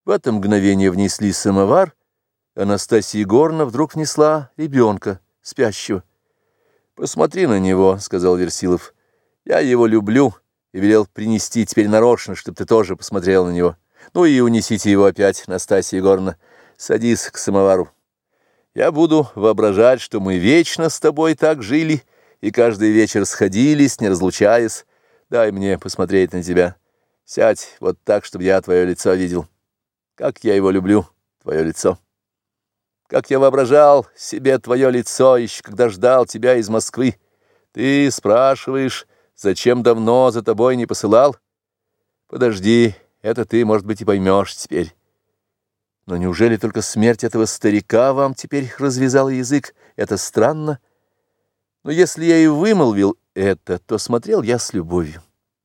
В это мгновение внесли самовар. Анастасия Егоровна вдруг внесла ребенка, спящего. «Посмотри на него», — сказал Версилов. «Я его люблю и велел принести теперь нарочно, чтобы ты тоже посмотрел на него. Ну и унесите его опять, Настасья Егоровна. Садись к самовару. Я буду воображать, что мы вечно с тобой так жили и каждый вечер сходились, не разлучаясь. Дай мне посмотреть на тебя. Сядь вот так, чтобы я твое лицо видел. Как я его люблю, твое лицо. Как я воображал себе твое лицо, еще когда ждал тебя из Москвы. Ты спрашиваешь, зачем давно за тобой не посылал? Подожди, это ты, может быть, и поймешь теперь. Но неужели только смерть этого старика вам теперь развязала язык? Это странно. Но если я и вымолвил это, то смотрел я с любовью.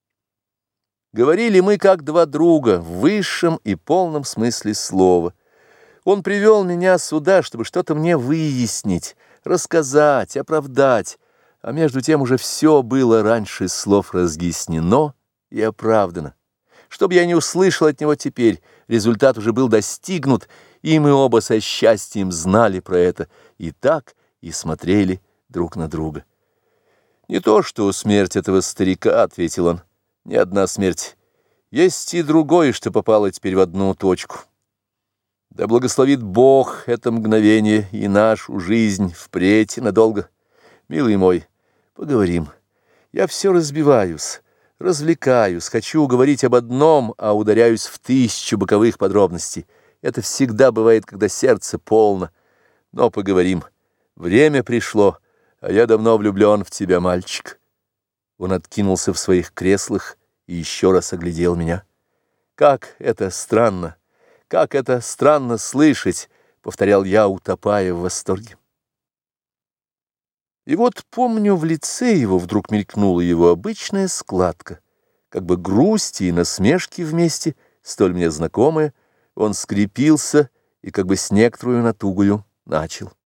Говорили мы как два друга в высшем и полном смысле слова. Он привел меня сюда, чтобы что-то мне выяснить, рассказать, оправдать, а между тем уже все было раньше слов разъяснено и оправдано. Чтоб я не услышал от него теперь, результат уже был достигнут, и мы оба со счастьем знали про это, и так, и смотрели друг на друга. «Не то, что смерть этого старика», — ответил он, — «не одна смерть. Есть и другое, что попало теперь в одну точку. Да благословит Бог это мгновение и нашу жизнь впредь и надолго. Милый мой, поговорим. Я все разбиваюсь, развлекаюсь, хочу говорить об одном, а ударяюсь в 1000 боковых подробностей. Это всегда бывает, когда сердце полно. Но поговорим. Время пришло, а я давно влюблен в тебя, мальчик». Он откинулся в своих креслах и еще раз оглядел меня. «Как это странно! Как это странно слышать!» — повторял я, утопая в восторге. И вот, помню, в лице его вдруг мелькнула его обычная складка, как бы грусти и насмешки вместе, столь мне знакомые. Он скрепился и как бы с некоторую натугою начал.